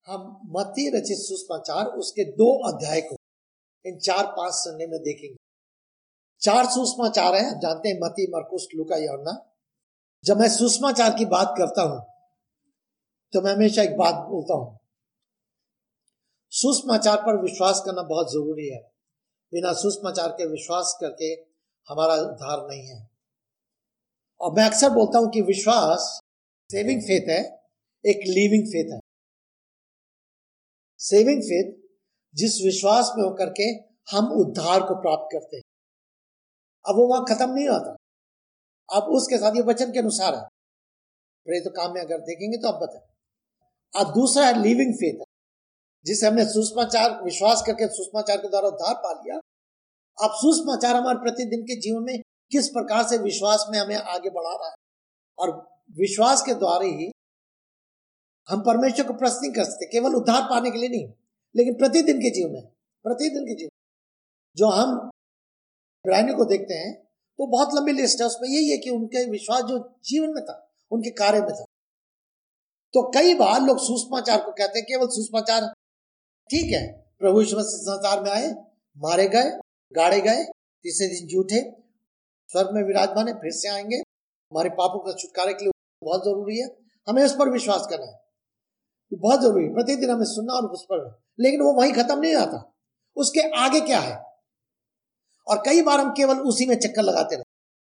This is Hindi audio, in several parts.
हम मत्ती रचित सुसमाचार उसके 2 अध्याय को इन 4-5 संडे में देखेंगे। 4 सुसमाचार है, आप जानते हैं, मत्ती, मरकुस, लूका, यूहन्ना। जब मैं सुसमाचार की बात करता हूं तो मैं हमेशा एक बात बोलता हूं, सुसमाचार पर विश्वास करना बहुत जरूरी है। बिना सुसमाचार के विश्वास करके हमारा उद्धार नहीं है। और मैं अक्सर बोलता हूं कि विश्वास सेविंग फेथ है, एक लिविंग फेथ है। सेविंग फेथ जिस विश्वास में होकर के हम उद्धार को प्राप्त करते हैं। अब वो वहां खत्म नहीं होता, अब उसके साथ ये वचन के अनुसार है। प्रेरित काम में अगर देखेंगे तो अब बताए। अब दूसरा है लिविंग फेथ, जिसे हमने सुसमाचार विश्वास करके सुसमाचार के द्वारा उद्धार पा लिया। अब सुसमाचार हमारे प्रतिदिन के जीवन में किस प्रकार से विश्वास में हमें आगे बढ़ा रहा है, और विश्वास के द्वारा ही हम परमेश्वर को प्रश्न नहीं कर सकते, केवल उद्धार पाने के लिए नहीं, लेकिन प्रतिदिन के जीवन में जो हम इब्रानियों को देखते हैं तो बहुत लंबी लिस्ट है। उसमें यही है कि उनके विश्वास जो जीवन में था, उनके कार्य में था। तो कई बार लोग सुसमाचार को कहते हैं केवल सुसमाचार, ठीक है, प्रभु यीशु मसीह संसार में आए, मारे गए, गाड़े गए, तीसरे दिन जी उठे, स्वर्ग में विराजमान है, फिर से आएंगे, हमारे पापों का छुटकारे के लिए बहुत जरूरी है। हमें उस पर विश्वास करना है, बहुत जरूरी है। प्रतिदिन हमें सुनना और उस पर, लेकिन वो वहीं खत्म नहीं आता, उसके आगे क्या है। और कई बार हम केवल उसी में चक्कर लगाते रहे,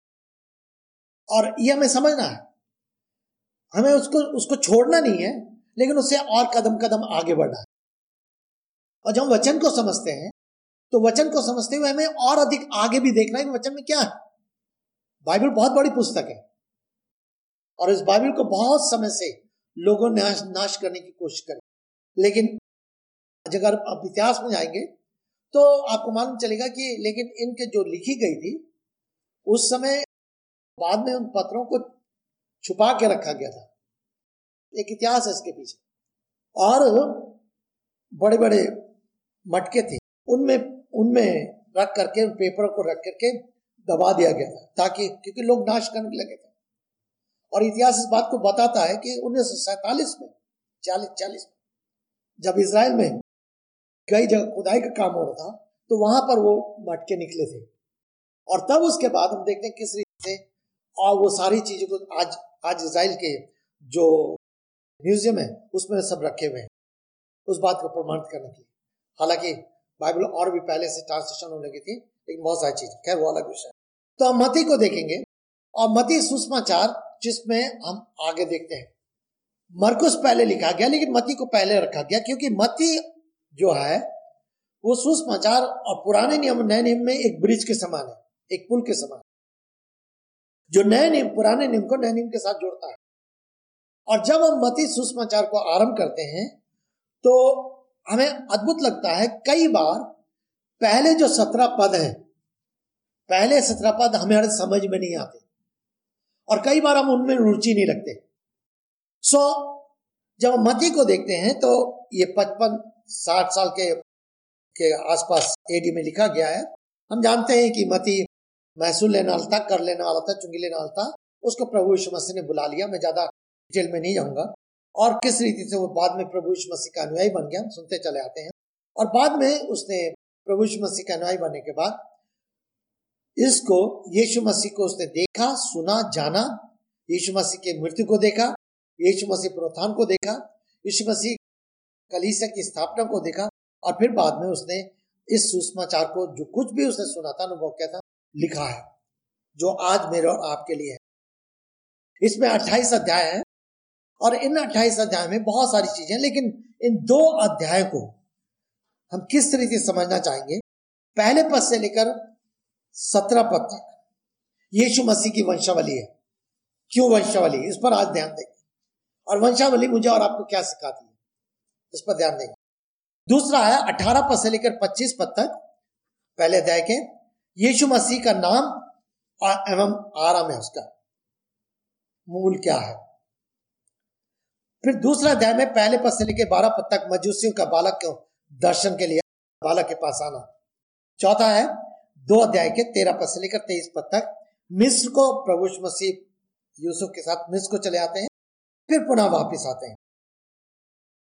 और ये हमें समझना है, हमें उसको छोड़ना नहीं है, लेकिन उससे और कदम आगे बढ़ना है। और जब हम वचन को समझते हैं तो वचन को समझते हुए हमें और अधिक आगे भी देखना है कि वचन में क्या है। बाइबल बहुत बड़ी पुस्तक है, और इस बाइबल को बहुत समय से लोगों ने नाश करने की कोशिश करी, लेकिन अगर आप इतिहास में जाएंगे तो आपको मालूम चलेगा कि लेकिन इनके जो लिखी गई थी उस समय, बाद में उन पत्रों को छुपा के रखा गया था। एक इतिहास है इसके पीछे, और बड़े बड़े मटके थे, उनमें रख करके, उन पेपरों को रख करके दबा दिया गया था, ताकि, क्योंकि लोग नाश करने लगे थे। और इतिहास इस बात को बताता है कि 1947 में 40 में जब इजराइल में कई जगह खुदाई का काम हो रहा था, तो वहां पर वो मटके निकले थे। और तब उसके बाद हम देखते हैं किस रीति से, और वो सारी चीजों को आज इजराइल के जो म्यूजियम है उसमें सब रखे हुए हैं, उस बात को प्रमाणित करने के लिए। हालांकि बाइबल और भी पहले से ट्रांसलेशन होने की थी, लेकिन बहुत सारी चीज, खैर वो अलग विषय। तो हम मत्ती को देखेंगे, और मत्ती सुसमाचार जिसमें हम आगे देखते हैं, मरकुस पहले लिखा गया, लेकिन मत्ती को पहले रखा गया, क्योंकि मत्ती जो है वो सुसमाचार और पुराने नियम नए नियम में एक ब्रिज के समान है, एक पुल के समान, जो नए नियम पुराने नियम को नए नियम के साथ जोड़ता है। और जब हम मत्ती सुसमाचार को आरंभ करते हैं तो हमें अद्भुत लगता है, कई बार पहले जो 17 पद हैं, पहले 17 पद हमारे समझ में नहीं आते, और कई बार हम उनमें रुचि नहीं रखते। जब हम मत्ती को देखते हैं तो ये 55-60 साल के आसपास एडी में लिखा गया है। हम जानते हैं कि मत्ती महसूल लेने वाला था, कर लेने वाला था, चुंगी लेने वाला था। उसको प्रभु यीशु मसीह ने बुला लिया। मैं ज्यादा डिटेल में नहीं जाऊंगा, और किस रीति से वो बाद में प्रभु यीशु मसीह का अनुयायी बन गया, हम सुनते चले आते हैं। और बाद में उसने प्रभु यीशु मसीह का अनुयायी बनने के बाद इसको, यीशु मसीह को उसने देखा, सुना, जाना, यीशु मसीह की मृत्यु को देखा, यीशु मसीह पुनरुत्थान को देखा, यीशु मसीह कलीसिया की स्थापना को देखा, और फिर बाद में उसने इस सुसमाचार को, जो कुछ भी उसने सुना था, अनुभव किया था, लिखा है, जो आज मेरे और आपके लिए है। इसमें 28 अध्याय है, और इन 28 अध्याय में बहुत सारी चीजें, लेकिन इन 2 अध्याय को हम किस तरीके से समझना चाहेंगे। पहले पद से लेकर 17 पद तक यीशु मसीह की वंशावली है। क्यों वंशावली, इस पर आज ध्यान देंगे, और वंशावली मुझे और आपको क्या सिखाती है, इस पर ध्यान देंगे। दूसरा है 18 पद से लेकर 25 पद तक, पहले अध्याय के, यीशु मसीह का नाम एवं आराम है, उसका मूल क्या है। फिर दूसरा अध्याय में पहले पद से लेकर 12 पद तक मजूसियों का बालक को दर्शन के लिए बालक के पास आना। चौथा है 2 अध्याय के 13 पद से लेकर 23 पद तक, मिस्र को प्रभु यीशु मसीह यूसुफ के साथ मिस्र को चले आते हैं, फिर पुनः वापस आते हैं।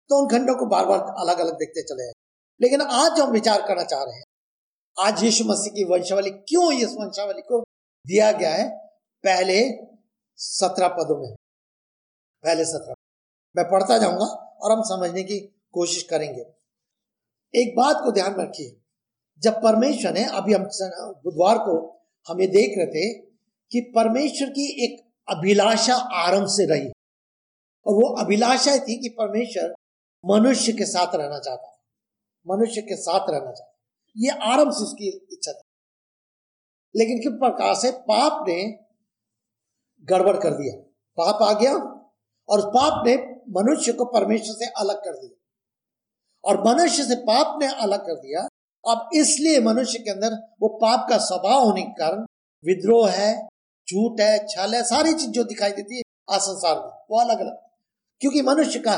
तो उन खंडों को बार बार अलग अलग देखते चले आए। लेकिन आज जो हम विचार करना चाह रहे हैं, आज यीशु मसीह की वंशावली, क्यों इस वंशावली को दिया गया है पहले 17 पदों में, पहले 17 मैं पढ़ता जाऊंगा और हम समझने की कोशिश करेंगे। एक बात को ध्यान में रखिए, जब परमेश्वर ने, अभी हम बुधवार को हम ये देख रहे थे कि परमेश्वर की एक अभिलाषा आरंभ से रही, और वो अभिलाषा थी कि परमेश्वर मनुष्य के साथ रहना चाहता है, मनुष्य के साथ रहना चाहता है, ये आरंभ से उसकी इच्छा थी। लेकिन किस प्रकार से पाप ने गड़बड़ कर दिया, पाप आ गया और पाप ने मनुष्य को परमेश्वर से अलग कर दिया, और मनुष्य से पाप ने अलग कर दिया। अब इसलिए मनुष्य के अंदर वो पाप का स्वभाव होने के कारण विद्रोह है, झूठ है, छल है, सारी चीज जो दिखाई देती है आज संसार में वो अलग अलग, क्योंकि मनुष्य का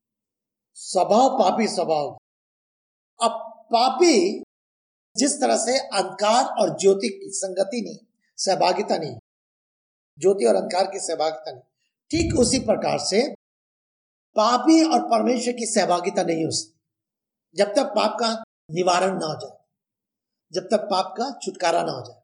स्वभाव पापी स्वभाव। अब पापी जिस तरह से अंधकार और ज्योति की संगति नहीं, सहभागिता नहीं, ज्योति और अंधकार की सहभागिता नहीं, ठीक उसी प्रकार से पापी और परमेश्वर की सहभागिता नहीं हो सकती जब तक पाप का निवारण ना हो जाए, जब तक पाप का छुटकारा ना हो जाए।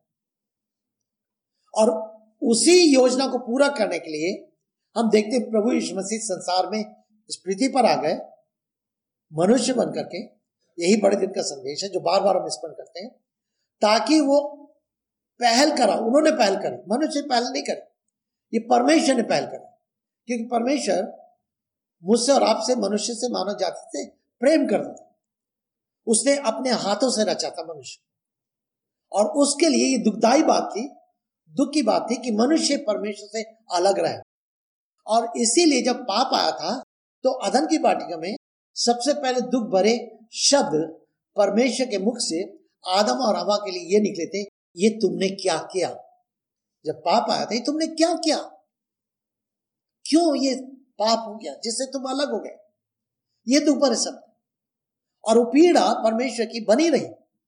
और उसी योजना को पूरा करने के लिए हम देखते हैं प्रभु यीशु मसीह संसार में इस पृथ्वी पर आ गए मनुष्य बन करके। यही बड़े दिन का संदेश है जो बार बार हम स्मरण करते हैं, ताकि वो पहल करा, उन्होंने पहल करी, मनुष्य पहल नहीं करी, ये परमेश्वर ने पहल करी, क्योंकि परमेश्वर मुझसे और आपसे, मनुष्य से, मानव जाति से प्रेम करता था। उसने अपने हाथों से रचा था मनुष्य, और उसके लिए ये दुखदाई बात थी, दुख की बात थी कि मनुष्य परमेश्वर से अलग रहे। और इसीलिए जब पाप आया था तो अदन की वाटिका में सबसे पहले दुख भरे शब्द परमेश्वर के मुख से आदम और हवा के लिए ये निकले थे, ये तुमने क्या किया। जब पाप आया था, ये तुमने क्या किया, क्यों ये पाप हो गया जिससे तुम अलग हो गए, ये दुख भरे शब्द। और वो पीड़ा परमेश्वर की बनी रही,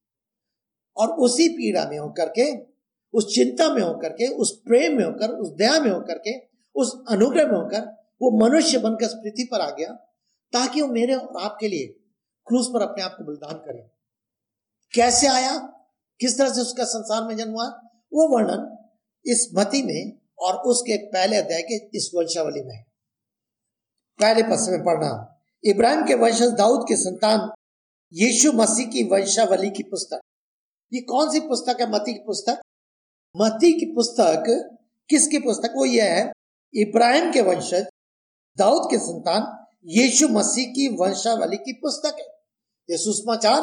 और उसी पीड़ा में होकर के, उस चिंता में होकर के, उस प्रेम में होकर, उस दया में होकर के, उस अनुग्रह में होकर वो मनुष्य बनकर पृथ्वी पर आ गया, ताकि वो मेरे और आपके लिए क्रूस पर अपने आप को बलिदान करे। कैसे आया, किस तरह से उसका संसार में जन्म हुआ, वो वर्णन इस मत्ती में और उसके पहले अध्याय के इस वंशावली में। पहले पद में पढ़ना, इब्राहिम के वंशज दाऊद के संतान यीशु मसीह की वंशावली की पुस्तक। ये कौन सी पुस्तक है? मत्ती की पुस्तक। मत्ती की पुस्तक किसकी पुस्तक? वो ये है, इब्राहिम के वंशज दाऊद के संतान यीशु मसीह की वंशावली की पुस्तक है। ये सुसमाचार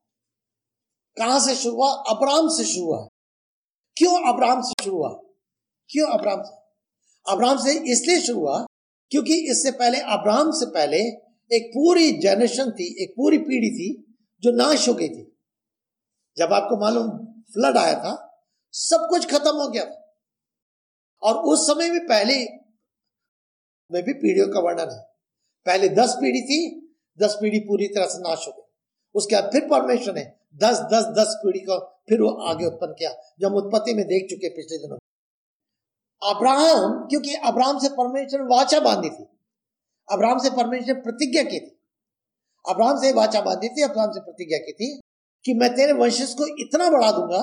कहां से शुरू हुआ? अब्राहम से शुरू हुआ। क्यों अब्राहम से शुरू हुआ? क्यों अब्राहम से? अब्राहम से इसलिए शुरू हुआ क्योंकि इससे पहले, अब्राहम से पहले एक पूरी जनरेशन थी, एक पूरी पीढ़ी थी जो नाश हो गई थी। जब आपको मालूम फ्लड आया था, सब कुछ खत्म हो गया था। और उस समय में पहले में भी पीढ़ियों का वर्णन है। पहले 10 पीढ़ी थी, 10 पीढ़ी पूरी तरह से नाश हो गई। उसके बाद फिर परमेश्वर ने 10 पीढ़ी को फिर वो आगे उत्पन्न किया, जो हम उत्पत्ति में देख चुके पिछले दिनों। अब्राहम, क्योंकि अब्राहम से परमेश्वर ने वाचा बांधी थी, अब्राहम से परमेश्वर ने प्रतिज्ञा की थी, अब्राहम से वाचा बांधी थी, अब्राहम से प्रतिज्ञा की थी कि मैं तेरे वंशज को इतना बढ़ा दूंगा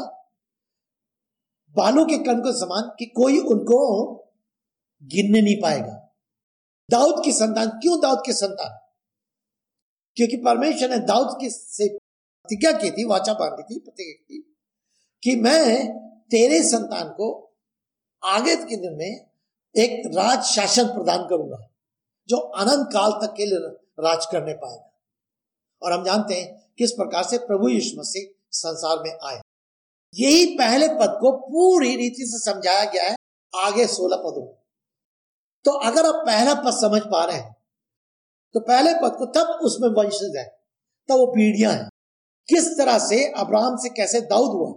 बालों के कण के समान कि कोई उनको गिनने नहीं पाएगा। दाऊद की संतान। क्यों दाऊद की संतान? क्योंकि परमेश्वर ने दाऊद की से प्रतिज्ञा की थी, वाचा बांधी थी, प्रतिज्ञा की कि मैं तेरे संतान को आगे के दिन में एक राज शासन प्रदान करूंगा जो अनंत काल तक के लिए राज करने पाएगा। और हम जानते हैं किस प्रकार से प्रभु यीशु मसीह संसार में आए। यही पहले पद को पूरी रीति से समझाया गया है आगे 16 पदों में। तो अगर आप पहला पद समझ पा रहे हैं तो पहले पद को, तब उसमें वंशज है, तब वो पीढ़ियां हैं। किस तरह से अब्राहम से कैसे दाऊद हुआ,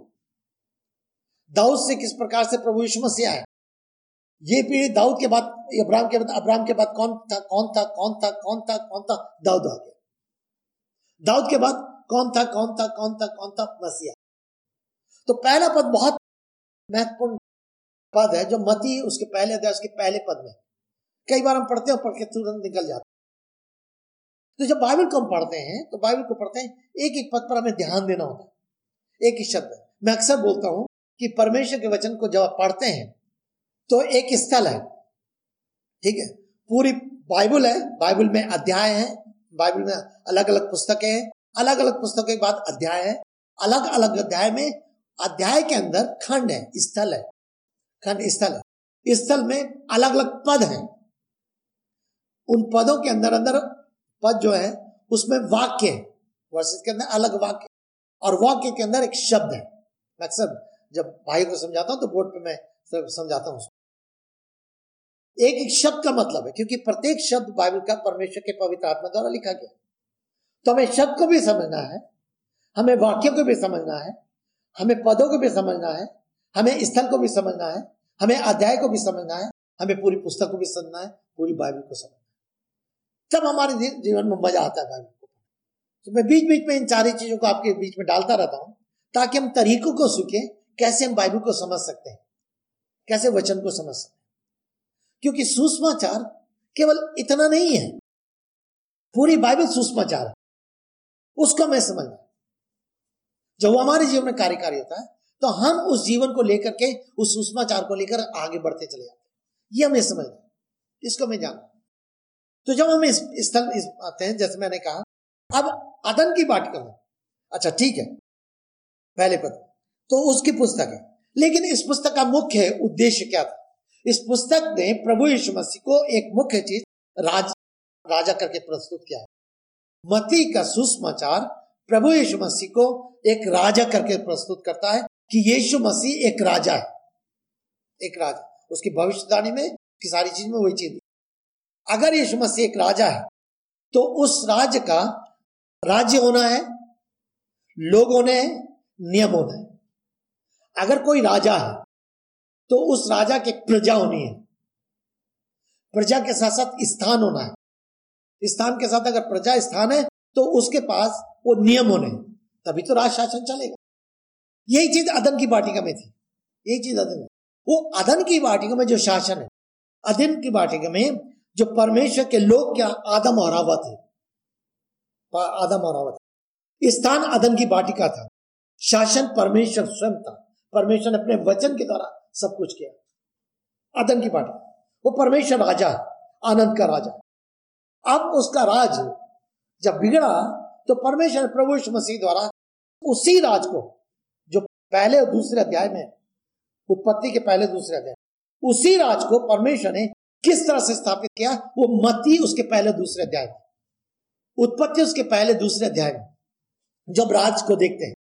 दाऊद से किस प्रकार से प्रभु यीशु मसीह आए। ये पीढ़ी दाऊद के बाद, अब्राहम के बाद कौन था? दाऊद आ गया। दाऊद के बाद कौन था? मसीहा। तो पहला पद बहुत महत्वपूर्ण पद है जो मत्ती उसके पहले अध्याय, उसके पहले पद में कई बार हम पढ़ते हैं, पढ़ के तुरंत निकल जाते। तो जब बाइबल को हम पढ़ते हैं तो बाइबल को पढ़ते हैं, एक एक पद पर हमें ध्यान देना होता है, एक ही शब्द। मैं अक्सर बोलता हूं कि परमेश्वर के वचन को जब आप पढ़ते हैं तो एक स्थल है, ठीक है, पूरी बाइबल है, बाइबल में अध्याय है, बाइबल में अलग अलग पुस्तकें हैं, अलग अलग पुस्तकों के बाद अध्याय है, अलग अलग अध्याय में, अध्याय के अंदर खंड है, स्थल है, खंड स्थल है, स्थल में अलग अलग पद हैं, उन पदों के अंदर अंदर पद जो है उसमें वाक्य है, वर्सेस के अंदर अलग वाक्य, और वाक्य के अंदर एक शब्द है। मैं अक्सर जब भाई को समझाता हूं तो बोर्ड पे मैं समझाता हूं, एक एक शब्द का मतलब है, क्योंकि प्रत्येक शब्द बाइबल का परमेश्वर के पवित्र आत्मा द्वारा लिखा गया। तो हमें शब्द को भी समझना है, हमें वाक्यों को भी समझना है, हमें पदों को भी समझना है, हमें स्थल को भी समझना है, हमें अध्याय को भी समझना है, हमें पूरी पुस्तक को भी समझना है, पूरी बाइबल को समझना है। तब हमारे जीवन में मजा आता है बाइबल को। तो मैं बीच बीच में इन सारी चीजों को आपके बीच में डालता रहता हूं ताकि हम तरीकों को सीखें कैसे हम बाइबल को समझ सकते हैं, कैसे वचन को समझ सकते हैं। क्योंकि सुसमाचार केवल इतना नहीं है, पूरी बाइबल सुसमाचार है, उसको हमें समझना। जब वो हमारे जीवन में कार्यकारी होता है तो हम उस जीवन को लेकर के, उस सुसमाचार को लेकर आगे बढ़ते चले जाते हैं। ये हमें समझना, इसको हमें जानना। तो जब हम इस स्थल आते हैं, जैसे मैंने कहा, अब अदन की बात करना, अच्छा ठीक है, पहले पद तो उसकी पुस्तक है, लेकिन इस पुस्तक का मुख्य उद्देश्य क्या था? इस पुस्तक ने प्रभु यीशु मसीह को एक मुख्य चीज राजा करके प्रस्तुत किया है। मत्ती का सुसमाचार प्रभु यीशु मसीह को एक राजा करके प्रस्तुत करता है कि यीशु मसीह एक राजा है, एक राजा। उसकी भविष्यवाणी में की सारी चीज में वही चीज। अगर यीशु मसीह एक राजा है तो उस राज्य का राज्य होना है, लोग होने हैं, नियम होना है। अगर कोई राजा है तो उस राजा के प्रजा होनी है, प्रजा के साथ साथ स्थान होना है, स्थान के साथ अगर प्रजा स्थान है तो उसके पास वो नियम होने हैं, तभी तो राज शासन चलेगा। यही चीज अदन की वाटिका में थी, यही चीज अदन में, वो अदन की वाटिका में जो शासन है, अदन की वाटिका में जो परमेश्वर के लोग क्या आदम और हव्वा थे, आदम और हव्वा थे, स्थान अदन की वाटिका था, शासन परमेश्वर स्वयं था, परमेश्वर ने अपने वचन के द्वारा सब कुछ किया। अदन की वाटिका, वो परमेश्वर राजा है, आनंद का राजा। अब उसका राज जब बिगड़ा तो परमेश्वर ने प्रभु यीशु मसीह द्वारा उसी राज को, जो पहले और दूसरे अध्याय में, उत्पत्ति के पहले दूसरे अध्याय, उसी राज को परमेश्वर ने किस तरह से स्थापित किया? वो मत्ती उसके पहले दूसरे अध्याय में, उत्पत्ति उसके पहले दूसरे अध्याय में जब राज को देखते हैं,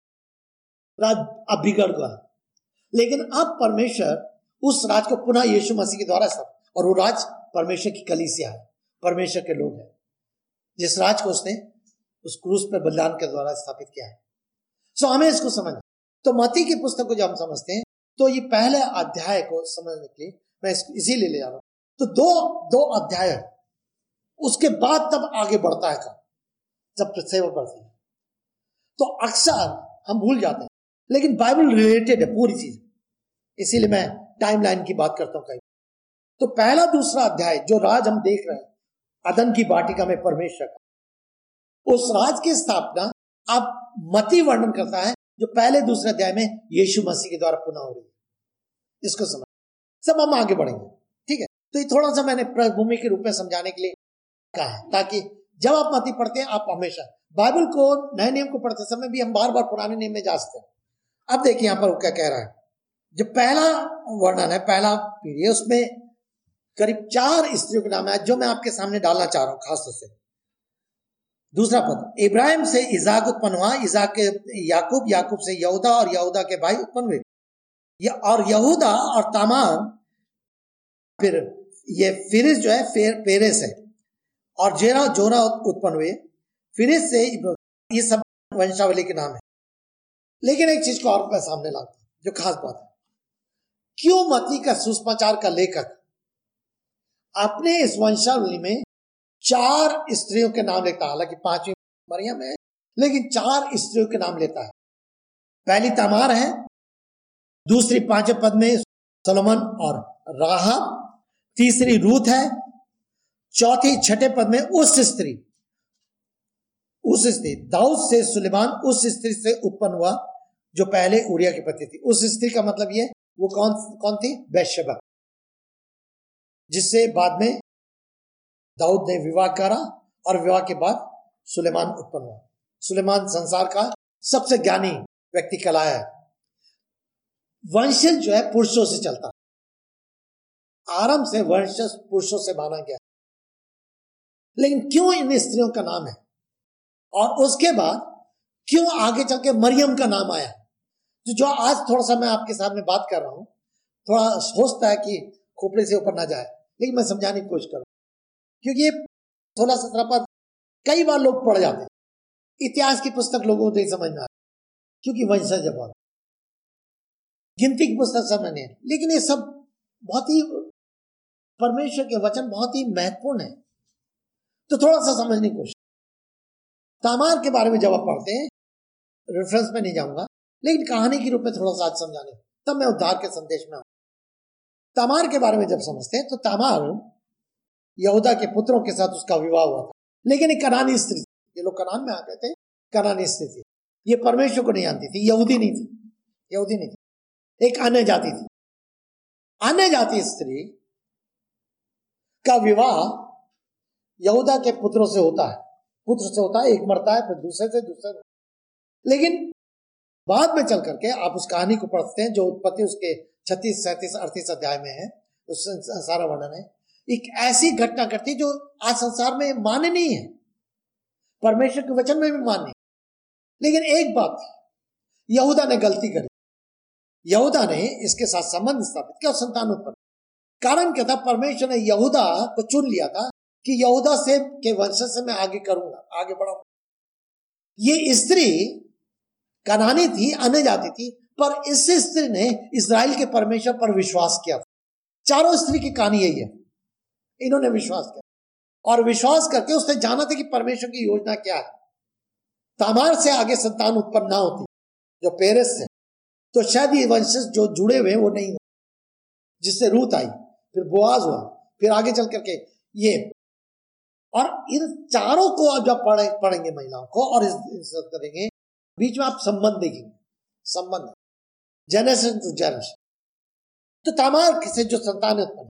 राज अब बिगड़ गया, लेकिन अब परमेश्वर उस राज को पुनः यीशु मसीह के द्वारा स्थापित, और वो राज परमेश्वर की कलीसिया है, परमेश्वर के लोग हैं, जिस राज को उसने उस क्रूस पर बलिदान के द्वारा स्थापित किया है। सो हमें इसको समझना। तो मत्ती की पुस्तक को जब हम समझते हैं तो ये पहले अध्याय को समझने के लिए मैं इसीलिए ले जा रहा हूं। तो दो अध्याय, उसके बाद तब आगे बढ़ता है काम, जब सेवा बढ़ती है। तो अक्सर हम भूल जाते हैं, लेकिन बाइबल रिलेटेड है पूरी चीज, इसीलिए मैं टाइमलाइन की बात करता हूं कहीं। तो पहला दूसरा अध्याय जो राज हम देख रहे हैं अदन की वाटिका में परमेश्वर का, उस राज की स्थापना अब मत्ती वर्णन करता है, जो पहले दूसरे अध्याय में यीशु मसीह के द्वारा पुनः हो रही है। इसको समझ, सब हम आगे बढ़ेंगे, ठीक है। तो ये थोड़ा सा मैंने पृष्ठभूमि के रूप में समझाने के लिए कहा है, ताकि जब आप मत्ती पढ़ते हैं आप हमेशा बाइबल को, नए नियम को पढ़ते समय भी हम बार बार पुराने नियम में जा सकते हैं। अब देखिए यहां पर वो क्या कह रहा है। जो पहला वर्णन है, पहला पीढ़ी, उसमें करीब 4 स्त्रियों के नाम है जो मैं आपके सामने डालना चाह रहा हूं खास तौर से। दूसरा पद, इब्राहिम से इजाक उत्पन्न हुआ, इजाक के याकूब, याकूब से यहूदा और यहूदा के भाई उत्पन्न हुए, और यहूदा और तामार, फिर ये फिरिस जो है पेरेस है, और जोरा उत्पन्न हुए, फिरिस से ये सब वंशावली के नाम है। लेकिन एक चीज को और मैं सामने लाता हूं जो खास बात है, क्यों मत्ती का सुसमाचार का लेखक अपने इस वंशावली में 4 स्त्रियों के नाम लेता है, हालांकि 5वीं मरियम है, लेकिन 4 स्त्रियों के नाम लेता है। पहली तमार है, दूसरी 5वें पद में सोलोमन और राहाब, तीसरी रूत है, चौथी 6ठे पद में उस स्त्री, उस स्त्री, दाऊद से सुलेमान उस स्त्री से उत्पन्न हुआ जो पहले उरिया की पत्नी थी। उस स्त्री का मतलब ये, वो कौन थी? बैतशेबा, जिससे बाद में दाऊद ने विवाह करा और विवाह के बाद सुलेमान उत्पन्न हुआ। सुलेमान संसार का सबसे ज्ञानी व्यक्ति कहलाया है। वंशज जो है पुरुषों से चलता, आरंभ से वंशज पुरुषों से माना गया, लेकिन क्यों इन स्त्रियों का नाम है और उसके बाद क्यों आगे चल के मरियम का नाम आया, जो आज थोड़ा सा मैं आपके साथ में बात कर रहा हूं, थोड़ा सोचता है कि खोपड़े से ऊपर ना जाए, लेकिन मैं समझाने की कोशिश करूं, क्योंकि ये 16-17 पद कई बार लोग पढ़ जाते हैं, इतिहास की पुस्तक लोगों को नहीं समझ में आता, क्योंकि वंशज बहुत, गिनती की पुस्तक समझ नहीं, लेकिन ये सब बहुत ही, परमेश्वर के वचन बहुत ही महत्वपूर्ण है, तो थोड़ा सा समझने की कोशिश। तामार के बारे में जब आप पढ़ते हैं, रेफरेंस में नहीं जाऊंगा, लेकिन कहानी के रूप में थोड़ा सा आज समझाने, तब मैं उद्धार के संदेश में आऊं। तामार के बारे में जब समझते हैं तो तामार यहूदा के पुत्रों के साथ उसका विवाह हुआ था, लेकिन एक कनानी स्त्री, ये लोग कनान में आ गए थे, कनानी स्त्री थी, ये परमेश्वर को नहीं जानती थी, यहूदी नहीं थी, एक अन्य जाति थी। अन्य जाति स्त्री का विवाह यहूदा के पुत्र से होता है, एक मरता है फिर दूसरे, लेकिन बाद में चल करके आप उस कहानी को पढ़ते हैं जो उत्पत्ति उसके 36, 37, 38 अध्याय में है, उससे सारा वर्णन है। एक ऐसी घटना घटती जो आज संसार में मान्य नहीं है, परमेश्वर के वचन में भी मान्य, लेकिन एक बात, यहूदा ने गलती करी, यहूदा ने इसके साथ संबंध स्थापित किया और संतान उत्पन्न। कारण क्या था? परमेश्वर ने यहूदा को चुन लिया था कि यहूदा से के वंशज से मैं आगे करूंगा, आगे बढ़ाऊंगा। ये स्त्री कनानी थी, अन्य जाति थी, पर इस स्त्री ने इस्राएल के परमेश्वर पर विश्वास किया था। चारों स्त्री की कहानी यही है, इन्होंने विश्वास किया और विश्वास करके उसने जाना था कि परमेश्वर की योजना क्या है। तामार से आगे संतान उत्पन्न ना होती, जो पेरेस से, तो शायद ये वंशज जो जुड़े हुए वो नहीं हुए, जिससे रूत आई, फिर बोआज हुआ, फिर आगे चल करके ये, और इन चारों को आप जब पढ़ेंगे महिलाओं को और इस करेंगे, बीच में आप संबंध देखेंगे, संबंध जेनेसिस टू जेनेसिस। तो तामार से जो संतान उत्पन्न,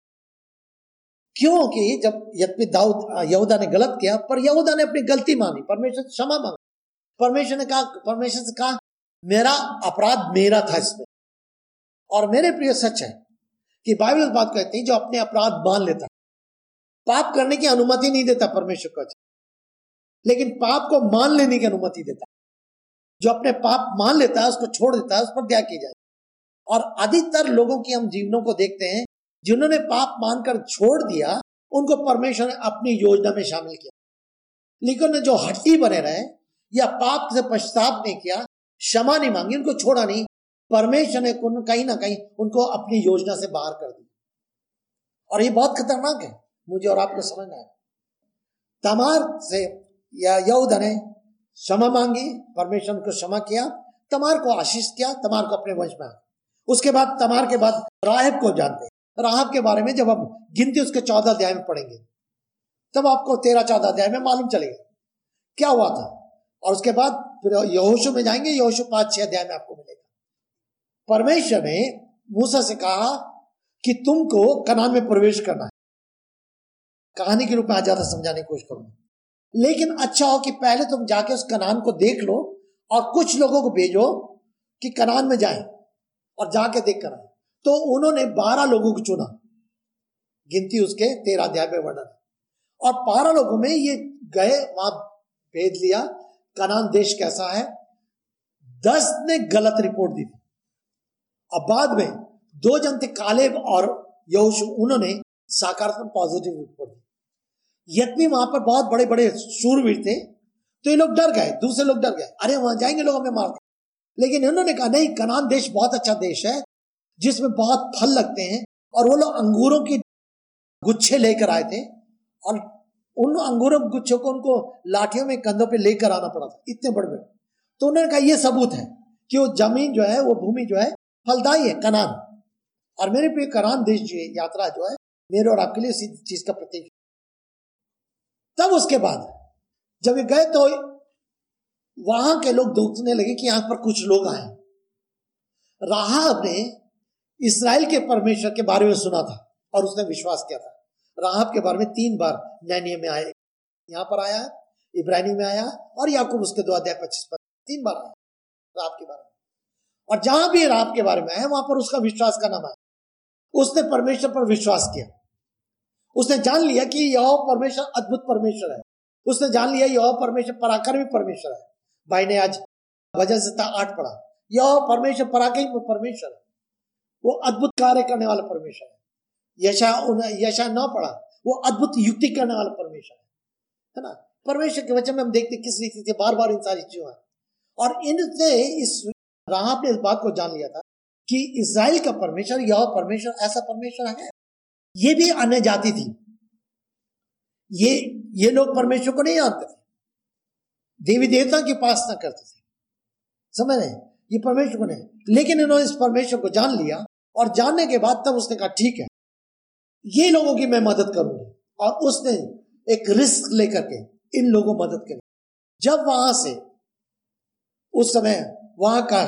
क्योंकि जब यहूदा ने गलत किया, पर यहूदा ने अपनी गलती मानी, परमेश्वर से क्षमा मांगा, परमेश्वर से कहा मेरा अपराध मेरा था इसमें। और मेरे प्रिय सच है कि बाइबल बात कहती है जो अपने अपराध मान लेता, पाप करने की अनुमति नहीं देता परमेश्वर को, लेकिन पाप को मान लेने की अनुमति देता। जो अपने पाप मान लेता है उसको छोड़ देता है, उस पर दया की जाए। और अधिकतर लोगों की हम जीवनों को देखते हैं, जिन्होंने पाप मानकर छोड़ दिया, उनको परमेश्वर ने अपनी योजना में शामिल किया, लेकिन जो हट्टी बने रहे या पाप से पश्चाताप नहीं किया, क्षमा नहीं मांगी, उनको छोड़ा नहीं, परमेश्वर ने कहीं ना कहीं उनको अपनी योजना से बाहर कर दिया। और ये बहुत खतरनाक है, मुझे और आपको समझना है। तमार से या यहूदा ने क्षमा मांगी, परमेश्वर को क्षमा किया, तमार को आशीष किया, तमार को अपने वंश में। उसके बाद तमार के बाद राहब को जानते हैं। राहब के बारे में जब हम गिनती उसके 14 अध्याय में पढ़ेंगे, तब आपको 13-14 अध्याय में मालूम चलेगा क्या हुआ था। और उसके बाद फिर यहोशू में जाएंगे, यहोशू 5-6 अध्याय में आपको मिलेगा। परमेश्वर ने मूसा से कहा कि तुमको कनान में प्रवेश करना है। कहानी के रूप में आज ज्यादा समझाने की कोशिश करूंगा, लेकिन अच्छा हो कि पहले तुम जाके उस कनान को देख लो और कुछ लोगों को भेजो कि कनान में जाएं और जाके देख कर आए। तो उन्होंने 12 लोगों को चुना, गिनती उसके 13 अध्याय में वर्णन है। और 12 लोगों में ये गए, वहां भेज लिया कनान देश कैसा है। 10 ने गलत रिपोर्ट दी थी। अब बाद में 2 जन थे, कालेब और यहोशू, उन्होंने सकारात्मक पॉजिटिव रिपोर्ट दी। यद्यपि वहां पर बहुत बड़े बड़े शूरवीर थे, तो ये लोग डर गए, दूसरे लोग डर गए, अरे वहां जाएंगे लोग हमें मार देंगे। लेकिन इन्होंने कहा नहीं, कनान देश बहुत अच्छा देश है जिसमें बहुत फल लगते हैं। और वो लोग अंगूरों की गुच्छे लेकर आए थे और उन अंगूरों के गुच्छों को उनको लाठियों में कंधों पे लेकर आना पड़ा था, इतने बड़े बड़े। तो उन्होंने कहा यह सबूत है कि वो जमीन जो है, वो भूमि जो है फलदायी है, कनान। और मेरे प्रिय, कनान देश जो यात्रा जो है मेरे और आपके लिए इसी चीज का प्रतीक है। तब उसके बाद जब ये गए तो वहां के लोग देखने लगे कि यहां पर कुछ लोग आए। राहाब ने इस्राएल के परमेश्वर के बारे में सुना था और उसने विश्वास किया था। राहाब के बारे में 3 बार न्याय नियम में आए, यहां पर आया, इब्रानी में आया और याकूब उसके 2 अध्याय 25 पर 3 बार आया राहाब के बारे में। और जहां भी राहाब के बारे में आया वहां पर उसका विश्वास का नाम आया। उसने परमेश्वर पर विश्वास किया। उसने जान लिया कि यहोवा परमेश्वर अद्भुत परमेश्वर है। उसने जान लिया यहोवा परमेश्वर पराक्रमी परमेश्वर है। भाई ने आज भजन संहिता 8 पढ़ा, यहोवा परमेश्वर पराक्रमी परमेश्वर है, वो अद्भुत कार्य करने वाला परमेश्वर है। यशा 9 पढ़ा, वो अद्भुत युक्ति करने वाला परमेश्वर है ना। परमेश्वर के वचन में हम देखते किस रीति से बार बार इन सारी चीजों है। और इनसे इस राहाब ने इस बात को जान लिया था कि इस्राएल का परमेश्वर यहोवा परमेश्वर ऐसा परमेश्वर है। ये भी अन्य जाति थी, ये लोग परमेश्वर को नहीं जानते थे, देवी देवता की उपासना करते थे, समझ रहे, ये परमेश्वर को नहीं। लेकिन इन्होंने इस परमेश्वर को जान लिया और जानने के बाद तब उसने कहा ठीक है, ये लोगों की मैं मदद करूंगी। और उसने एक रिस्क लेकर के इन लोगों को मदद करी। जब वहां से उस समय वहां का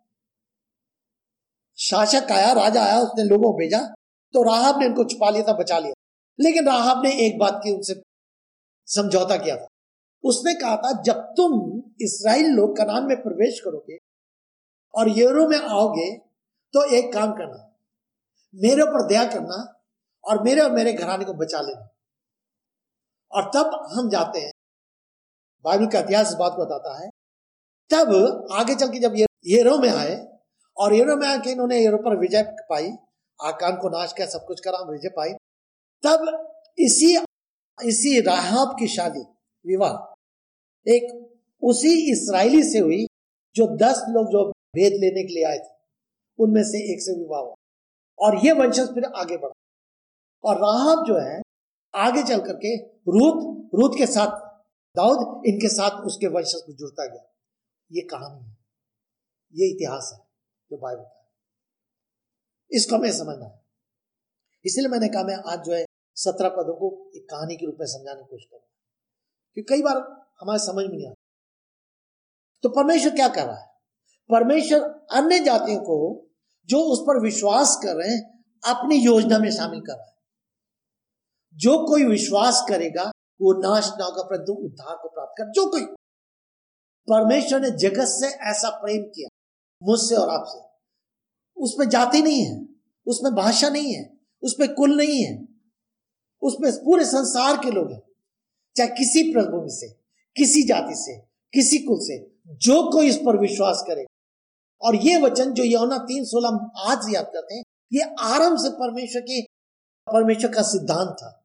शासक आया, राजा आया, उसने लोगों को भेजा तो राहाब ने इनको छुपा लिया था, बचा लिया। लेकिन राहाब ने एक बात की उनसे समझौता किया था। उसने कहा था जब तुम इस्राएल लोग कनान में प्रवेश करोगे और यरीहो में आओगे तो एक काम करना, मेरे ऊपर दया करना और मेरे घराने को बचा लेना। और तब हम जाते हैं, बाइबल का इतिहास इस बात को बताता है, तब आगे चल के जब यरीहो में आए और यरीहो में आके इन्होंने यरीहो पर विजय पाई, आकान को नाश किया, सब कुछ करा, विजय पाई, तब इसी राहाब की शादी, विवाह एक उसी इस्राएली से हुई जो 10 लोग जो भेद लेने के लिए आए थे उनमें से एक से विवाह हुआ। और ये वंशज फिर आगे बढ़ा और राहाब जो है आगे चल करके रूत के साथ दाऊद, इनके साथ उसके वंशज को जुड़ता गया। ये कहानी है, ये इतिहास है जो बाइबल का है, इसको हमें समझना है। इसलिए मैंने कहा मैं आज जो है 17 पदों को एक कहानी के रूप में समझाने की कोशिश करूंगा, क्योंकि कई बार हमारे समझ में नहीं आता। तो परमेश्वर क्या कर रहा है? परमेश्वर अन्य जातियों को जो उस पर विश्वास कर रहे हैं अपनी योजना में शामिल कर रहा है। जो कोई विश्वास करेगा वो नाश ना होगा परंतु उद्धार को प्राप्त कर। जो कोई, परमेश्वर ने जगत से ऐसा प्रेम किया, मुझसे और आपसे, उसमें जाति नहीं है, उसमें भाषा नहीं है, उसमें कुल नहीं है, उसमें पूरे संसार के लोग हैं, चाहे किसी पृष्ठभूमि से, किसी जाति से, किसी कुल से, जो कोई इस पर विश्वास करे। और ये वचन जो यूहन्ना 3:16 आज याद करते हैं, ये आरंभ से परमेश्वर का सिद्धांत था।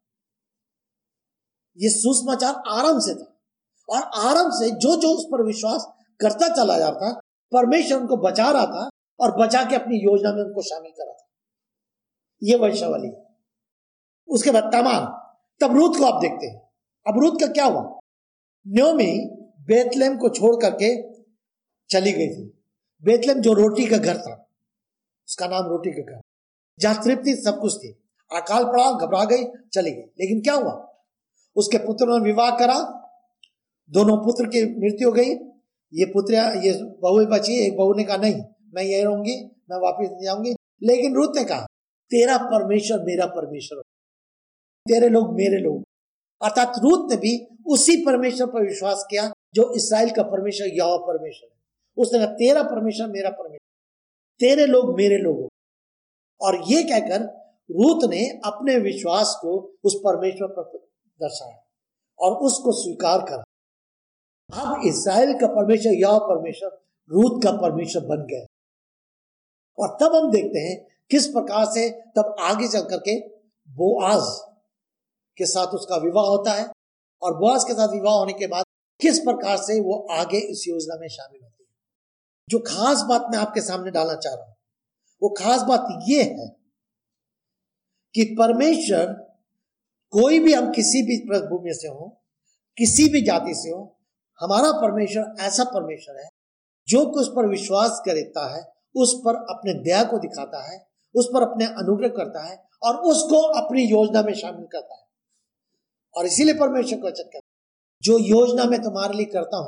ये सुसमाचार आरंभ से था और आरंभ से जो उस पर विश्वास करता चला जाता, परमेश्वर उनको बचा रहा था और बचा के अपनी योजना में उनको शामिल करा था। ये वंशावली। उसके बाद तमाम, तब रूत को आप देखते हैं। अब रूत का क्या हुआ? नयोमी बेतलेहम को छोड़ करके चली गई थी। बेतलेहम जो रोटी का घर था, उसका नाम रोटी का घर, जहां तृप्ति सब कुछ थी। अकाल पड़ा, घबरा गई, चली गई। लेकिन क्या हुआ? उसके पुत्र ने विवाह करा, दोनों पुत्र की मृत्यु हो गई। ये बहू बची। एक बहू ने कहा नहीं, मैं यही रहूंगी, मैं वापिस नहीं जाऊंगी। लेकिन रूत ने कहा तेरा परमेश्वर मेरा परमेश्वर, तेरे लोग मेरे लोग। अर्थात रूत ने भी उसी परमेश्वर पर विश्वास किया जो इस्राएल का परमेश्वर यहोवा परमेश्वर है। उसने कहा तेरा परमेश्वर मेरा परमेश्वर, तेरे लोग मेरे लोग। और ये कहकर रूत ने अपने विश्वास को उस परमेश्वर पर दर्शाया और उसको स्वीकार करा। अब इस्राएल का परमेश्वर यहोवा परमेश्वर रूत का परमेश्वर बन गया। और तब हम देखते हैं किस प्रकार से तब आगे चल करके बोआज के साथ उसका विवाह होता है और बोआज के साथ विवाह होने के बाद किस प्रकार से वो आगे इस योजना में शामिल होती है। जो खास बात मैं आपके सामने डालना चाह रहा हूं, वो खास बात ये है कि परमेश्वर, कोई भी, हम किसी भी पृष्ठभूमि से हो, किसी भी जाति से हो, हमारा परमेश्वर ऐसा परमेश्वर है जो उस पर विश्वास करता है, उस पर अपने दया को दिखाता है, उस पर अपने अनुग्रह करता है और उसको अपनी योजना में शामिल करता है। और इसीलिए परमेश्वर को वचन कहता है जो योजना मैं तुम्हारे लिए करता हूं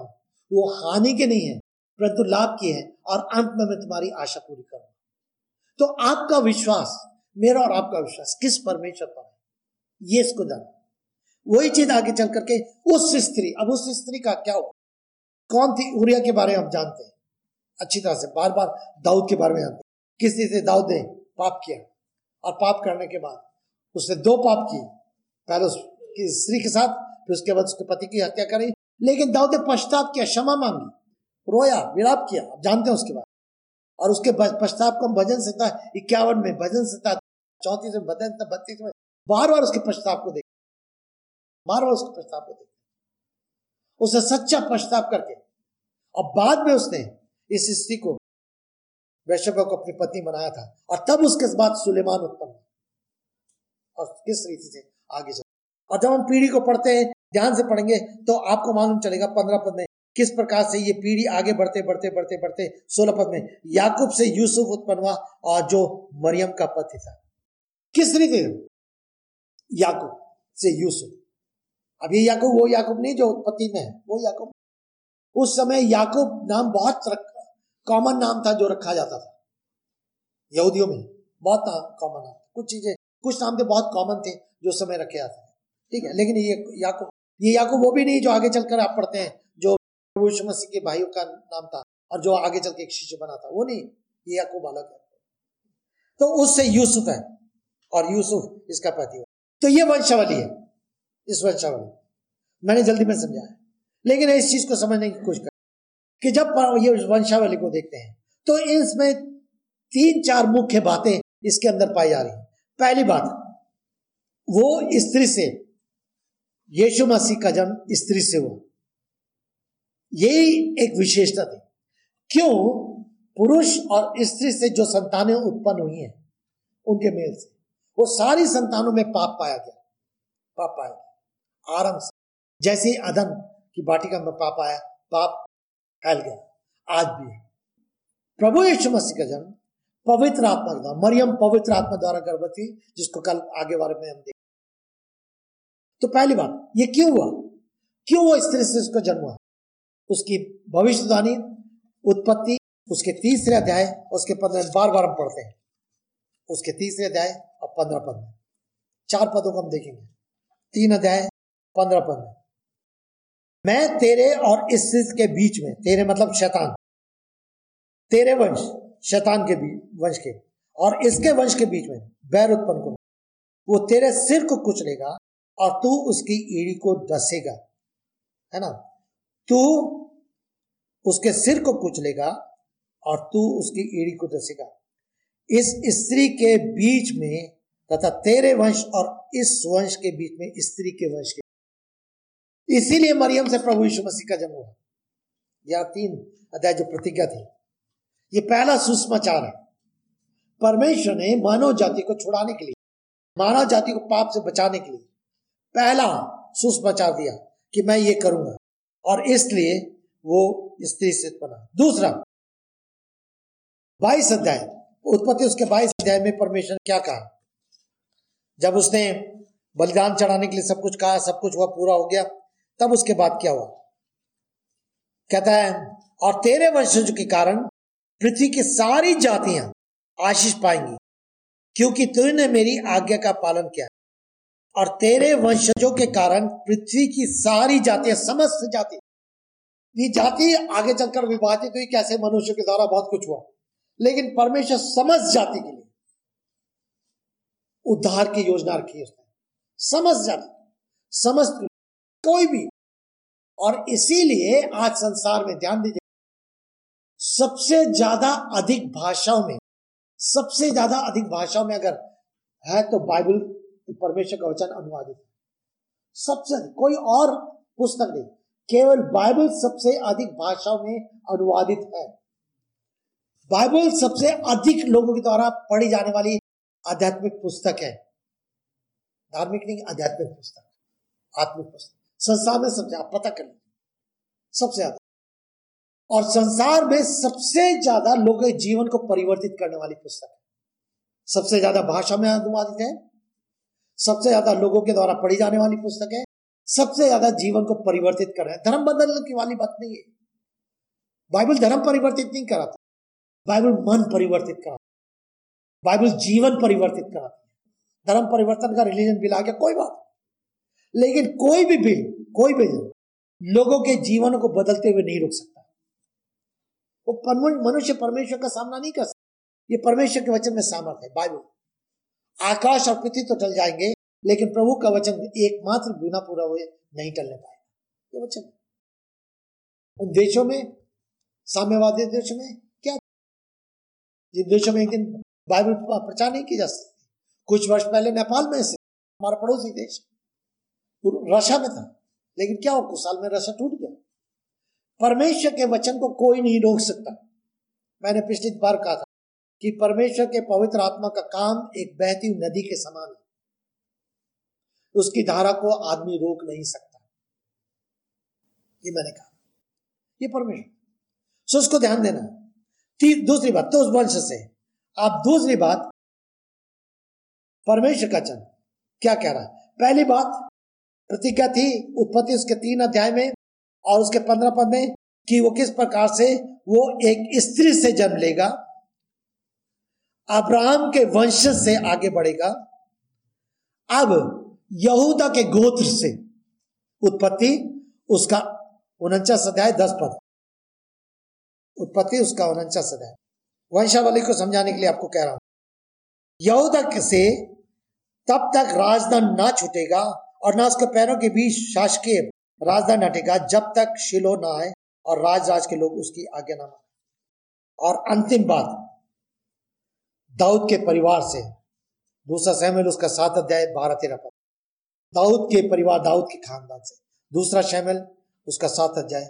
वो हानि के नहीं है परंतु लाभ की है, और अंत में मैं तुम्हारी आशा पूरी करूंगा। तो आपका विश्वास, मेरा और आपका विश्वास किस परमेश्वर पर है, ये इसको जाना। वही चीज आगे चल करके उस स्त्री, अब उस स्त्री का क्या हुआ, कौन थी, उरिया के बारे में हम जानते हैं अच्छी तरह से, बार बार दाऊद के बारे में जानते हैं। किस रीति से दाऊद ने पाप किया, और पाप करने के बाद उसने 2 पाप किए, पहले उसकी स्त्री के साथ, फिर उसके बाद उसके पति की हत्या करी। लेकिन दाऊद ने पश्चाताप किया, क्षमा मांगी, रोया, विलाप किया, आप जानते हैं उसके बाद। और उसके पश्चाताप को हम भजन संहिता 51 में, भजन संहिता 34 में, भजन संहिता 32 में बार बार उसके पश्चाताप को देखते, बार बार उसके पश्चाताप को देखते। उसने सच्चा पश्चाताप करके, और बाद में उसने इस स्त्री को, वैश्यवा को अपनी पत्नी बनाया था, और तब उसके बाद सुलेमान उत्पन्न, और किस रीति से आगे चल। और जब हम पीढ़ी को पढ़ते हैं, ध्यान से पढ़ेंगे तो आपको मालूम चलेगा 15 पद में किस प्रकार से ये पीढ़ी आगे बढ़ते बढ़ते बढ़ते बढ़ते 16 पद में याकूब से यूसुफ उत्पन्न हुआ, और जो मरियम का पति था। किस रीति याकूब से यूसुफ, अब ये याकूब वो याकूब नहीं जो उत्पत्ति में है, वो याकूब। उस समय याकूब नाम बहुत कॉमन नाम था जो रखा जाता था यहूदियों में, बहुत कॉमन नाम। कुछ चीजें, कुछ नाम थे बहुत कॉमन थे जो समय रखे जाते थे, ठीक है। लेकिन ये याकूब वो भी नहीं जो आगे चलकर आप पढ़ते हैं, जो प्रभु यीशु मसीह के भाइयों का नाम था और जो आगे चल के एक शिष्य बना था, वो नहीं, ये याकूब अलग है। तो उससे यूसुफ है, और यूसुफ इसका पति है। तो ये वंशावली है, इस वंशावली मैंने जल्दी में समझाया, लेकिन इस चीज को समझने की कोशिश कर कि जब ये वंशावली को देखते हैं तो इसमें 3-4 मुख्य बातें इसके अंदर पाई जा रही हैं। पहली बात, वो स्त्री से, यीशु मसीह का जन्म स्त्री से हुआ, यही एक विशेषता थी। क्यों? पुरुष और स्त्री से जो संतानें उत्पन्न हुई हैं, उनके मेल से वो सारी संतानों में पाप पाया गया, पाप पाया गया आरंभ से। जैसे अदन की वाटिका में पाप आया, पाप फैल गया, आज भी है। प्रभु यीशु मसीह का जन्म पवित्र आत्मा के द्वारा, मरियम पवित्र आत्मा द्वारा गर्भवती, जिसको कल आगे बारे में हम देखेंगे। तो पहली बात, ये क्यों हुआ, क्यों वो स्त्री से उसका जन्म हुआ? उसकी भविष्यवाणी, उत्पत्ति, उसके 3 अध्याय, उसके 15 बार बार हम पढ़ते हैं, उसके 3 अध्याय और 15 पद में, 4 पदों को हम देखेंगे। 3 अध्याय 15 पद में, मैं तेरे और इस के बीच में, तेरे मतलब शैतान, तेरे वंश शैतान के वंश के और इसके वंश के बीच में बैर उत्पन्न करूंगा, वो तेरे सिर को कुचलेगा और तू उसकी एड़ी को डसेगा, है ना। तू उसके सिर को कुचलेगा और तू उसकी एड़ी को डसेगा। इस स्त्री के बीच में तथा तेरे वंश और इस वंश के बीच में स्त्री के वंश के, इसीलिए मरियम से प्रभु यीशु मसीह का जन्म हुआ। यह 3 अध्याय जो प्रतिज्ञा थी, ये पहला सुसमाचार है। परमेश्वर ने मानव जाति को छुड़ाने के लिए, मानव जाति को पाप से बचाने के लिए पहला सुसमाचार दिया कि मैं ये करूंगा, और इसलिए वो स्त्री से बना। दूसरा, 22 अध्याय उत्पत्ति, उसके 22 अध्याय में परमेश्वर ने क्या कहा? जब उसने बलिदान चढ़ाने के लिए सब कुछ कहा, सब कुछ हुआ, पूरा हो गया, तब उसके बाद क्या हुआ? कहता है, और तेरे वंशजों के कारण पृथ्वी की सारी जातियां आशीष पाएंगी, क्योंकि तूने मेरी आज्ञा का पालन किया। और तेरे वंशजों के कारण पृथ्वी की सारी जातियां, समस्त जाति, ये जाति आगे चलकर विभाजित हुई कैसे? मनुष्य के द्वारा बहुत कुछ हुआ, लेकिन परमेश्वर समस्त जाति के लिए उद्धार की योजना रखी उसने, समस्त जाति, समस्त कोई भी। और इसीलिए आज संसार में, ध्यान दीजिए, सबसे ज्यादा अधिक भाषाओं में, सबसे ज्यादा अधिक भाषाओं में अगर है तो बाइबल, परमेश्वर का वचन अनुवादित है सबसे अधिक, कोई और पुस्तक नहीं, केवल बाइबल सबसे अधिक भाषाओं में अनुवादित है। बाइबल सबसे अधिक लोगों के द्वारा पढ़ी जाने वाली आध्यात्मिक पुस्तक है, धार्मिक नहीं, आध्यात्मिक पुस्तक, आत्मिक पुस्तक संसार में सबसे, आप पता कर लीजिए, सबसे ज्यादा। और संसार में सबसे ज्यादा लोगों के जीवन को परिवर्तित करने वाली पुस्तक है, सबसे ज्यादा भाषा में अनुवादित है, सबसे ज्यादा लोगों के द्वारा पढ़ी जाने वाली पुस्तक है, सबसे ज्यादा जीवन को परिवर्तित कर रहा है। धर्म बदलने की वाली बात नहीं है, बाइबल धर्म परिवर्तित नहीं कराती, बाइबल मन परिवर्तित कराती, बाइबल जीवन परिवर्तित कराती है। धर्म परिवर्तन का रिलीजन बिल आ गया, कोई बात, लेकिन कोई भी बिल, कोई भी लोगों के जीवन को बदलते हुए नहीं रुक सकता। वो मनुष्य परमेश्वर का सामना नहीं कर सकता। ये परमेश्वर के वचन में सामर्थ है। बाइबल, आकाश और पृथ्वी तो टल जाएंगे, लेकिन प्रभु का वचन एकमात्र बिना पूरा हुए नहीं टलने पाएगा। ये वचन उन देशों में, साम्यवादी देशों में, क्या जिन देशों में एक दिन बाइबल प्रचार नहीं की जा सकती। कुछ वर्ष पहले नेपाल में से, हमारा पड़ोसी देश, रशिया में था, लेकिन क्या हो, कुछ साल में रशिया टूट गया। परमेश्वर के वचन को कोई नहीं रोक सकता। मैंने पिछली बार कहा था कि परमेश्वर के पवित्र आत्मा का काम एक बहती हुई नदी के समान है, उसकी धारा को आदमी रोक नहीं सकता। ये मैंने कहा, ये परमेश्वर, सो उसको ध्यान देना। दूसरी बात, तो उस वंश से आप, दूसरी बात, परमेश्वर का वचन क्या कह रहा है। पहली बात प्रतिज्ञा थी उत्पत्ति उसके 3 अध्याय में और उसके 15 पद में कि वो किस प्रकार से वो एक स्त्री से जन्म लेगा, अब्राहम के वंश से आगे बढ़ेगा। अब यहूदा के गोत्र से, उत्पत्ति उसका 49 अध्याय 10 पद, उत्पत्ति उसका 49 अध्याय, वंशावली को समझाने के लिए आपको कह रहा हूं। यहूदा से तब तक राजदान ना छूटेगा और ना उसके पैरों के बीच शासकीय राजदान हटेगा, जब तक शिलो ना आए और राज के लोग उसकी आज्ञा ना माने। और अंतिम बात, दाऊद के परिवार से, दूसरा शमूएल उसका 7 अध्याय 12-13 पद, दाऊद के परिवार, दाऊद के खानदान से, दूसरा शमूएल उसका 7 अध्याय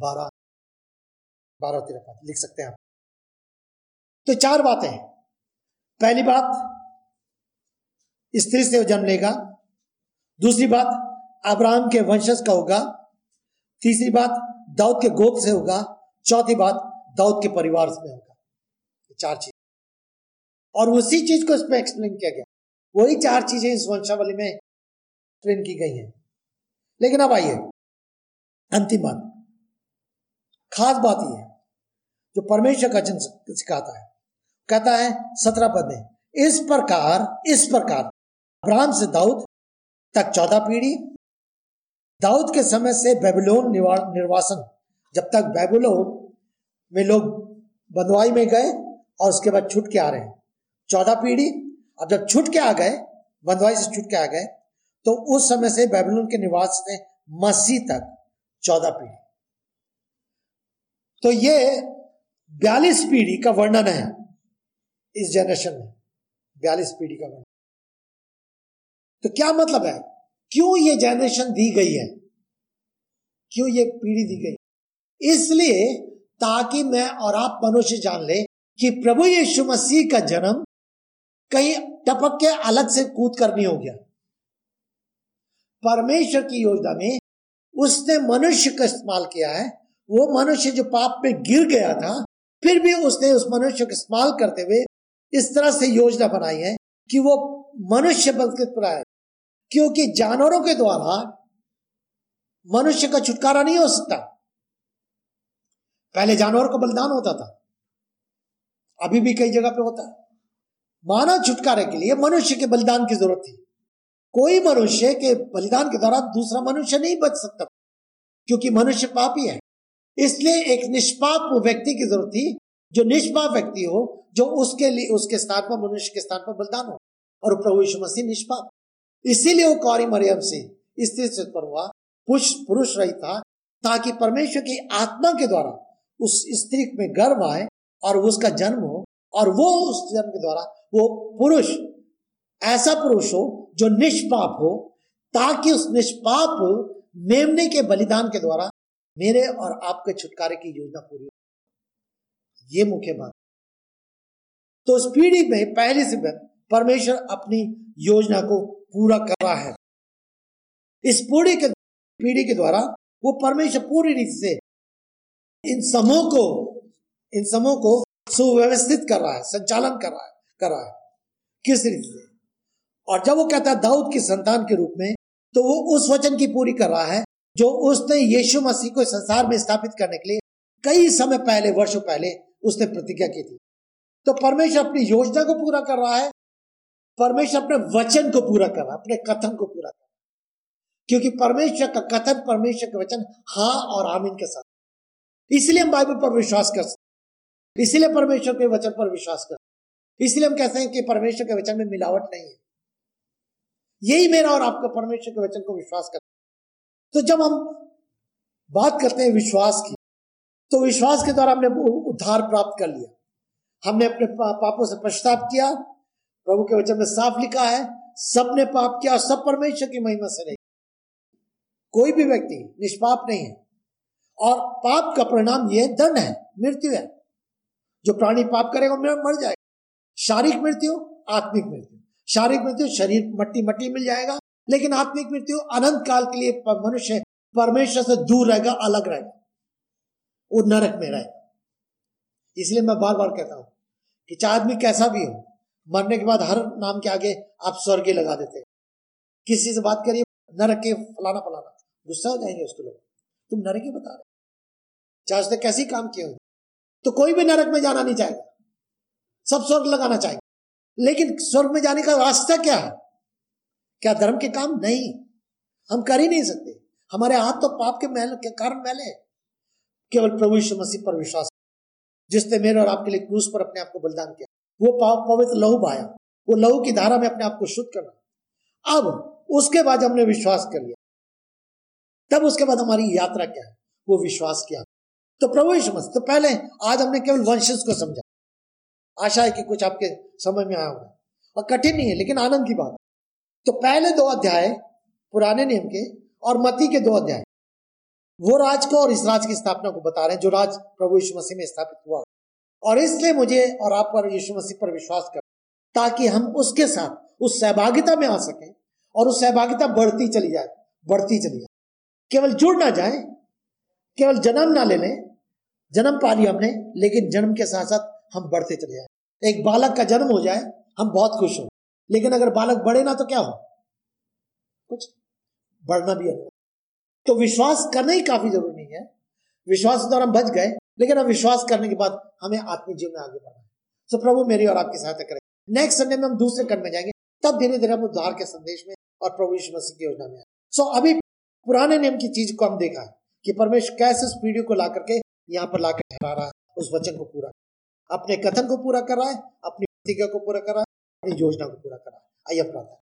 12-13 पद लिख सकते हैं आप। तो 4 बातें। पहली बात, स्त्री से जन्म लेगा। दूसरी बात, अब्राहम के वंशज का होगा। तीसरी बात, दाऊद के गोत्र से होगा। चौथी बात, दाऊद के परिवार में होगा। 4 चीज, और उसी चीज को इसमें एक्सप्लेन किया गया। वही 4 चीजें इस वंशावली में एक्सप्लेन की गई हैं। लेकिन अब आइए अंतिम बात, खास बात यह है जो परमेश्वर का वचन सिखाता है। कहता है 17 पद में, इस प्रकार अब्राहम से दाऊद तक 14 पीढ़ी, दाऊद के समय से बेबीलोन निर्वासन, जब तक बेबीलोन में लोग बंधुआई में गए और उसके बाद छूट के आ रहे हैं, 14 पीढ़ी। अब जब छूट के आ गए, बंधुआई से छूट के आ गए, तो उस समय से बेबीलोन के निवास से मसीह तक 14 पीढ़ी। तो ये 42 पीढ़ी का वर्णन है इस जनरेशन में, 42 पीढ़ी का वर्णन। तो क्या मतलब है, क्यों ये जनरेशन दी गई है, क्यों ये पीढ़ी दी गई? इसलिए ताकि मैं और आप मनुष्य जान ले कि प्रभु यीशु मसीह का जन्म कहीं टपक के अलग से कूद कर नहीं हो गया। परमेश्वर की योजना में उसने मनुष्य का इस्तेमाल किया है। वो मनुष्य जो पाप में गिर गया था, फिर भी उसने उस मनुष्य का इस्तेमाल करते हुए इस तरह से योजना बनाई है कि वो मनुष्य बनकर आए, क्योंकि जानवरों के द्वारा मनुष्य का छुटकारा नहीं हो सकता। पहले जानवर का बलिदान होता था, अभी भी कई जगह पे होता है। मानव छुटकारे के लिए मनुष्य के बलिदान की जरूरत थी। कोई मनुष्य के बलिदान के द्वारा दूसरा मनुष्य नहीं बच सकता, क्योंकि मनुष्य पापी है। इसलिए एक निष्पाप व्यक्ति की जरूरत थी, जो निष्पाप व्यक्ति हो, जो उसके लिए उसके स्थान पर, मनुष्य के स्थान पर बलिदान हो। और प्रभु यीशु मसीह निष्पाप, इसीलिए वो कौरी मरियम से स्त्री से उत्पन्न हुआ, पुरुष रहित था, ताकि परमेश्वर की आत्मा के द्वारा उस स्त्री में गर्भ आए और उसका जन्म हो, और वो उस जन्म के द्वारा वो पुरुष ऐसा पुरुष हो जो निष्पाप हो, ताकि उस निष्पाप मेमने के बलिदान के द्वारा मेरे और आपके छुटकारे की योजना पूरी हो। ये मुख्य बात। तो उस पीढ़ी में पहले से परमेश्वर अपनी योजना को पूरा कर रहा है। इस पीढ़ी के द्वारा वो परमेश्वर पूरी रीति से इन समूह को सुव्यवस्थित कर रहा है, संचालन कर रहा है किस रीति से। और जब वो कहता है दाऊद की संतान के रूप में, तो वो उस वचन की पूरी कर रहा है जो उसने यीशु मसीह को संसार में स्थापित करने के लिए कई समय पहले, वर्षों पहले उसने प्रतिज्ञा की थी। तो परमेश्वर अपनी योजना को पूरा कर रहा है, परमेश्वर अपने वचन को पूरा कर रहा है, अपने कथन को पूरा कर रहा है, क्योंकि परमेश्वर का कथन, परमेश्वर का वचन हाँ और आमीन के साथ। इसलिए हम बाइबल पर विश्वास कर सकते, इसलिए परमेश्वर के वचन पर विश्वास कर, इसलिए हम कहते हैं कि परमेश्वर के वचन में मिलावट नहीं है। यही मेरा और आपका परमेश्वर के वचन को विश्वास करना। तो जब हम बात करते हैं विश्वास की, तो विश्वास के द्वारा हमने उद्धार प्राप्त कर लिया, हमने अपने पापों से पश्चाताप किया। प्रभु के वचन में साफ लिखा है, सबने पाप किया और सब परमेश्वर की महिमा से नहीं। कोई भी व्यक्ति निष्पाप नहीं है, और पाप का परिणाम यह दंड है, मृत्यु है। जो प्राणी पाप करेगा मर जाएगा। शारीरिक मृत्यु, आत्मिक मृत्यु। शारीरिक मृत्यु, शरीर मट्टी मिल जाएगा, लेकिन आत्मिक मृत्यु अनंत काल के लिए मनुष्य परमेश्वर से दूर रहेगा, अलग रहेगा, वो नरक में रहेगा। इसलिए मैं बार बार कहता हूं कि चाहे आदमी कैसा भी हो, मरने के बाद हर नाम के आगे आप स्वर्गीय लगा देते हैं। किसी से बात करिए, नरक के फलाना फलाना, गुस्सा हो जाएंगे उसके लोग, तुम नरक ही बता रहे, चाहे उसने कैसी काम किए हो। तो कोई भी नरक में जाना नहीं चाहेगा, सब स्वर्ग लगाना चाहेंगे। लेकिन स्वर्ग में जाने का रास्ता क्या है? क्या धर्म के काम? नहीं, हम कर ही नहीं सकते। हमारे हाथ तो पाप के मैल के कारण मैले हैं। केवल प्रभु यीशु मसीह पर विश्वास, जिसने मेरे और आपके लिए क्रूस पर अपने आप को बलिदान किया, वो पाप पवित्र लहू बहाया, वो लहू की धारा में अपने आप को शुद्ध करना। अब उसके बाद हमने विश्वास कर लिया, तब उसके बाद हमारी यात्रा क्या है? वो विश्वास किया। तो प्रभु यीशु मसीह, तो पहले आज हमने केवल वंशज को समझा। आशा है कि कुछ आपके समझ में आया होगा, और कठिन नहीं है लेकिन आनंद की बात। तो पहले 2 अध्याय पुराने नियम के और मत्ती के 2 अध्याय वो राज को और इस राज की स्थापना को बता रहे हैं, जो राज प्रभु यीशु मसीह में स्थापित हुआ। और इसलिए मुझे और आप पर यीशु मसीह पर विश्वास करें, ताकि हम उसके साथ उस सहभागिता में आ सकें, और उस सहभागिता बढ़ती चली जाए, बढ़ती चली जाए। केवल जुड़ ना जाए, केवल जन्म ना ले लें, जन्म पा लिया हमने, लेकिन जन्म के साथ साथ हम बढ़ते चले जाए। एक बालक का जन्म हो जाए, हम बहुत खुश हो, लेकिन अगर बालक बढ़े ना तो क्या हो? कुछ बढ़ना भी है। तो विश्वास करना ही काफी जरूरी है। विश्वास द्वारा हम बच गए, लेकिन अब विश्वास करने के बाद हमें आत्मिक जीवन में आगे बढ़ना है। तो प्रभु मेरी और आपकी सहायता करें। नेक्स्ट संडे में हम दूसरे खंड में जाएंगे, तब धीरे धीरे हम उद्धार के संदेश में और प्रभु यीशु मसीह की योजना में। अभी पुराने नियम की चीज को हम देखा है कि परमेश्वर कैसे उस पीढ़ी को ला करके यहाँ पर लाकर ठहरा रहा है, उस वचन को पूरा, अपने कथन को पूरा कर रहा है, अपनी प्रतिज्ञा को पूरा कर रहा है, अपनी योजना को पूरा कर रहा है। आइए प्रार्थना।